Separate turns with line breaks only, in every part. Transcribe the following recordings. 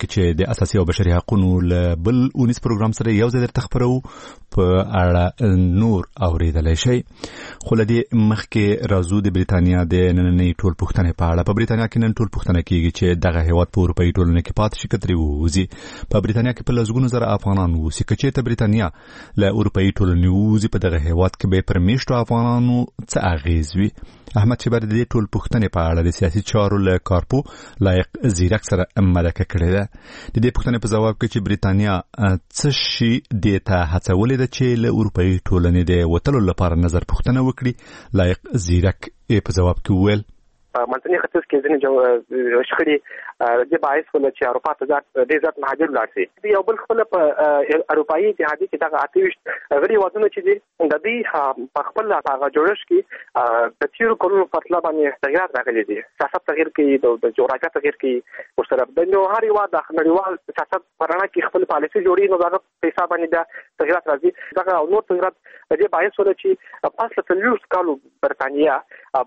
کې چې د اساسي او بشري حقوقو له بل اونیس پروګرام سره یو ځای درته خبرو په اړه نور اوریدلای شي. خو له دې مخکې راځو د بریتانیا د نننۍ ټول پوښتنې په اړه. په بریتانیا کې نن ټول پوښتنه کیږي چې دغه هیواد په اروپایي ټولنه کې پاتې شي کتري ووزي. په بریتانیا کې په لږونو زره افغانان وو چې ته بریتانیا له اروپایي ټولنې ووزي په دغه هیواد کې به پر میشتو افغانانو څه اغیز وي. احمد شبر د دې ټول پوښتنې په اړه د سیاسي چارو له کارپو لایق زیرک سره مرکه کړې ده. د دې پوښتنې په ځواب کې چې بریتانیا څه شي د ته هڅولې ده چې له اروپایي ټولنې د وتلو لپاره نظر پوښتنه وکړي، لایق زیرک په ځواب کې وویل
منځني ختیځ کې ځینې شخړې د باعث ول چې اروپا ته ډېر زیات مهاجر لاړ شي. یو بل خپل په اروپایي اتحادیه کې دغه 28 غړي وادونه چې دي د دې په خپل هغه جوړښت کې د تیرو کلونو په اړه باندې تغیرات راغلي دي. سیاست تغیر کوي، د جغرافیه تغیر کوي، ورسره د هر یو د نړیوال سیاست پرانا کې خپل پالیسي جوړي نو دغه په حساب باندې د تغیرات راځي. دغه نور تغیرات د دې باعث ول چې پاس له 30 کالو برتانیا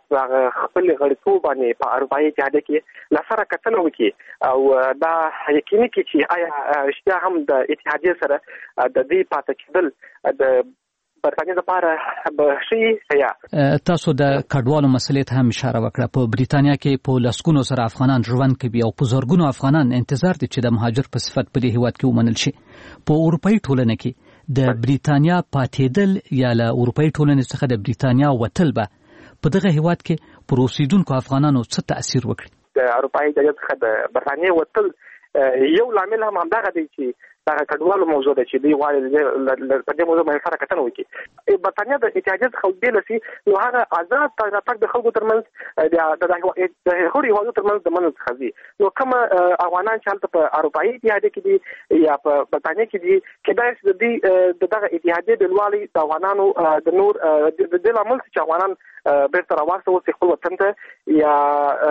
خپل غړیتوب باندې په اروپایي اتحادیه کې لاسره کتنه وکړي او دا یقیني کړي چې آیا رښتیا هم د اتحادیه سره د دې پاتې کېدل د برتانیا لپاره به شي یا.
تاسو د کډوالو مسلې ته هم اشاره وکړه. په بریتانیا کې په لسګونو سره افغانان ژوند کوي او په زرګونو افغانان انتظار دي چې د مهاجر په صفت په دې هیواد کې ومنل شي. په اروپایي ټولنه کې د بریتانیا پاتېدل یا له اروپایي ټولنې څخه د بریتانیا وتل به په دغه هیواد کې پر اوسیدونکو افغانانو څه تاثیر وکړي؟
د اروپایي اتحادیې څخه د برتانیې وتل یو لامل هم همدغه دی چې دا کډوالو موضوع ده چې دی غواړي په دې موضوع باندې سره کتنه وکړي. برتانیا د اتحادیې څخه بیل شي نو هغه آزاد تګ د خلکو ترمنځ د هغوی هیوادو ترمنځ د منځ څخه دي. نو کوم افغانان چې هلته په اروپایي اتحادیه کې دي یا په برتانیا کې دي کېدای شي د دې دغه اتحادیې بلوالي د افغانانو د نور د دې لامل چې افغانان بیرته راوستل وو خپل وطن ته یا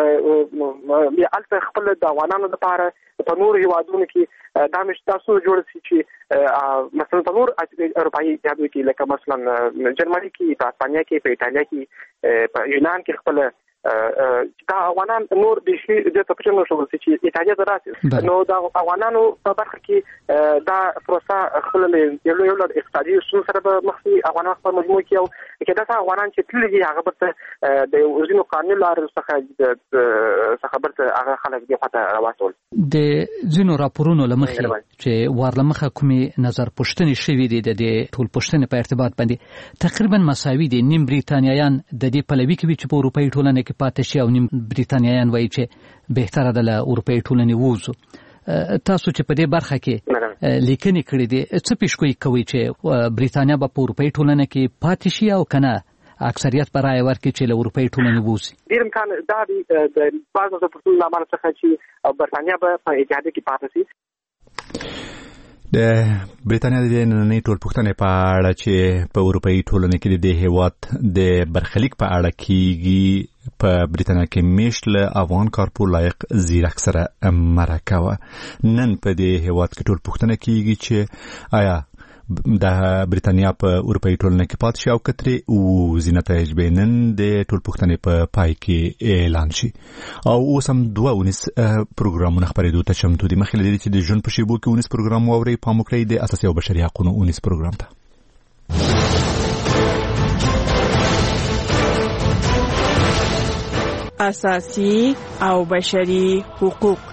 الته خپل د افغانانو لپاره په نور هیوادونو کې دا مش تاسو جوړ شي چې مثلا په نور اروپایي اتحادیه کې لکه مثلا جرمني کې، په اسپانیا کې، په ایتالیا کې، په یونان کې خپل دا افغانان نور د شي د تپچنو شو چې اتحادیه دراسي نو دا افغانانو په برخه کې دا پروسه خپل یو اقتصادي اصول سره به مخکې افغانان په مجموع کې او کې دا افغانان چې تللی هغه برته د ورزینو قانون لار څخه برته هغه خلک دی پته راوستل.
د ځینو راپورونو لمخې چې ورلمخه کومې نظر پوښتنې شوې دي د ټول پوښتنې په ارتباط باندې تقریبا مساوي دي. نیم بریتانیایان د دې پلوي کوي چې په اروپایي ټولنه کې پاتې شي او نیم بریتانیایان وایي چې بهتره ده له اروپایي ټولنې ووځو. تاسو چې په دې برخه کې لیکنې کړې دي څه پیشګویي کوي چې بریتانیا به په اروپایي ټولنه کې پاتې شي او کنه اکثریت پر رائے ورکړي چې له اروپایي ټولنې ووځي؟
ډېر امکان دا دی د بعضو د پرتون لامل څخه چې برتانیا به په اتحادیه کې پاتې شي.
د بریتانیا د نننۍ ټول پوښتنې په اړه چې په اروپایي ټولنه کې د هیواد د برخلیک په اړه کیږي په بریتانیا کې میشت له افغان کارپو لایق زیرک سره مرکه وه. نن په دې هیواد کې ټول پوښتنه کیږي چې آیا د بریتانیا په اروپایي ټولنه کې پاتې شي او کتري او زینتایج به نن د ټول پوښتنې په پای کې اعلان شي. او اوس هم 2 پروګرامونه خپرېدو ته چمتو دي. مخکې له دې چې د ژوند په شیبو کې 19 پروګرام واورئ، پام وکړئ د اساسي او بشري حقوقو 19 پروګرام ته.
اساسي او بشري حقوق.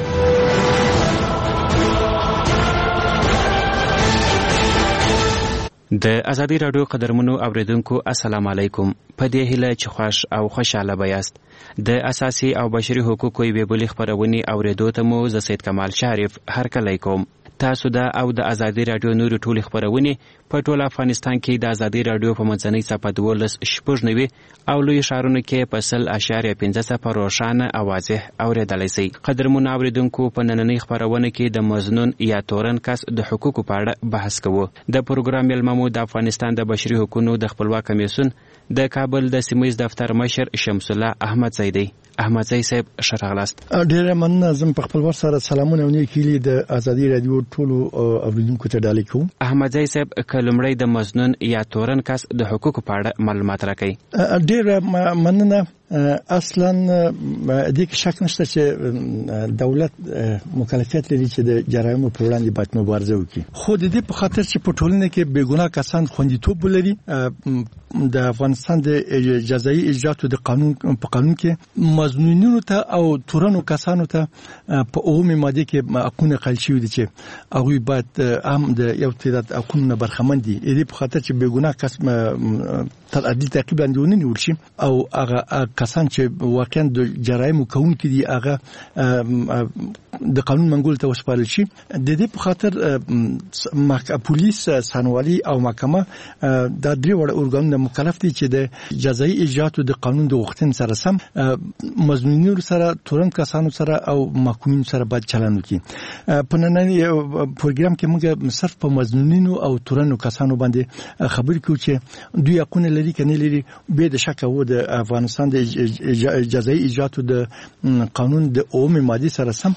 د ازادي رادیو قدرمنو اوریدونکو السلام علیکم. په دې هیله چې خوش او خوشاله بیاست. د اساسي او بشري حقوقو یوې بلې خپرونې اوریدو ته مو زه سید کمال شریف هرکلی کوم. تاسو د او د ازادي رادیو نور ټولې خپرونې په ټول افغانستان کې د ازادي رادیو په منځنۍ صفحه 12.9 او لوی ښارونو کې په 0.15 روښانه او واضح اوریدلای شئ. قدرمن اوریدونکو په نننۍ خپرونه کې د مزنون یا تورن کس د حقوقو په اړه بحث کوو. د پروګرام ملممو د افغانستان د بشري حقوقو د خپلواک کمیسیون د کابل د سیمې دفتر مشر شمس الله احمد زیدی. احمدزی صاحب شراغلاست.
ډیر مننه. زم په خپل ور سره سلامونه ونیکلی د ازادي رادیو ټولو اوریدونکو ته ډالۍ کوم.
احمدزی صاحب کلمړی د مزنون یا تورن کس د حقوقو په اړه معلومات راکړي.
ډیر مننه. اصلا د دې شک نشته چې دولت مکلفیت لري چې د جرایمو پر وړاندې باید مبارزه وکړي، خو د دې په خاطر چې په ټولنه کې بېګناه کسان خوندیتوب ولري. د افغانستان د جزایي اجرااتو د قانون کې مظنونینو ته او تورنو کسانو ته په اومه ماده کې حقونه قایل شوي دي چې هغوی باید هم د یو تعداد حقونو برخمن دي. دې په خاطر چې بېګناه کس تر عدالت تعقیب لاندې ونیول شي او هغه کسان چې واقعا د جرایمو کوونکي دي هغه د قانون منګول ته وسپارل شي. د دې په خاطر پولیس، سانوالي او محکمه د درې وړ اورګانونو مکلف دي چې د جزایي اجرااتو د قانون د غوښتنې سره سم مظنونینو سره، تورن کسانو سره او محکومینو سره باید چلند وکړي. په نننی پروګرام کې موږ صرف په مظنونینو او تورنو کسانو باندې خبرې کوو چې دوی حقونه لري کنه لري. به د شک وو د افغانستان د جزایي اجرااتو د قانون د اومه ماده سره سم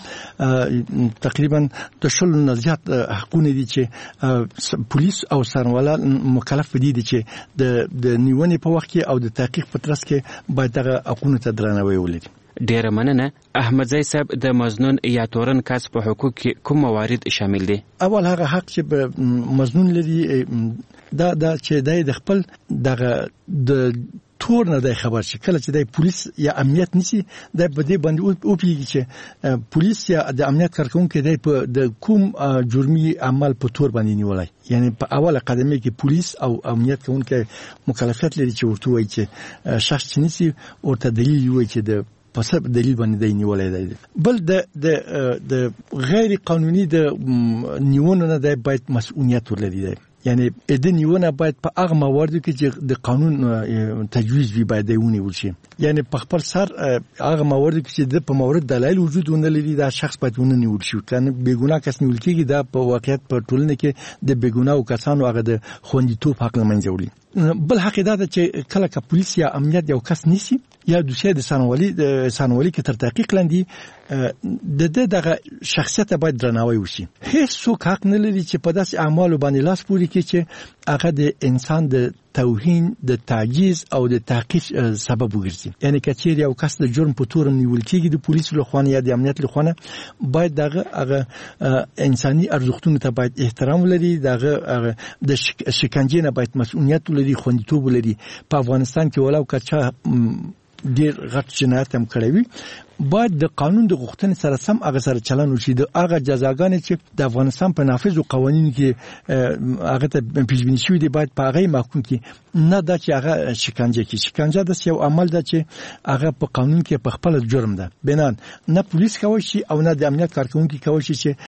تقریبا د شل نه زیات حقونه دي چې پولیس او سانواله مکلف دي چې د نیونې په وخت کې او د تحقیق په ترڅ کې باید هغه حقونه ته درناوی ولري.
ډیره مننه. احمدزی صاحب د مظنون یا تورن کس په حقوق کې کوم موارد شامل دي؟
اول هغه حق چې مظنون لري دا چې د خپل دغه د تور نه د خبر شي. کله چې د پولیس یا امنیت نشي د بده باندې او پیږي چې پولیس یا د امنیت کارکونکو د کوم جرمي عمل په تور باندې نیولای. یعنی په اوله قدمه کې پولیس او امنیت کوونکو مکلفیت لري چې ورته وایي چې شخص چې نشي ورته دلیل وایي چې د پس دلیل باندې دی نیولای دی. بل د غیر قانوني د نیونه نه دی باید مسؤلیت ولري. یعنی د نیونه باید په هغه مواردو کې چې د قانون تجویز وي باید ونیول شي. یعنی په خپل سر هغه مواردو کې چې د په مورد دلایل وجود نه لري دا شخص باید ونیول شي. کنه بېګناه کس نیول کېږي دا په واقعیت په ټولنه کې د بېګناه کسانو هغه د خوندیتوب حق له منځه وړي. بل حق دا ده چې کله که پولیس یا امنیت یو کس نیسي یا دوسیه د سانوالي کې تر تحقیق لاندې د دغه شخصیت باید درناوی وشي. هیڅ څوک حق نه لري چې په داسې اعمالو باندې لاس پورې کړي چې هغه د انسان د توهین، د تعجیز او د تحقیر سبب وګرځي. یعنی که چیرې یو کس د جرم په تور نیول کېږي د پولیسو لخوا یا د امنیت لخوا باید هغه انساني ارزښتونو ته باید احترام ولري، دغه د شکنجې نه باید مسؤلیت ولري، خوندیتوب ولري. په افغانستان کې ولاو که چا ډیر غټ جنایت هم کړی وي باید د قانون د غوښتنې سره سم هغه سره چلند وشي. د هغه جزاګانې چې د افغانستان په نافذو قوانینو کې هغه ته پیژبیني شوي دي باید په هغه محکوم کړي، نه دا چې هغه شکنجه کړي. شکنجه د یو عمل ده چې هغه په قانون کې په خپل جرم ده. بنان نه پولیس کوي شي او نه د امنیت کارکونکي کوي شي چې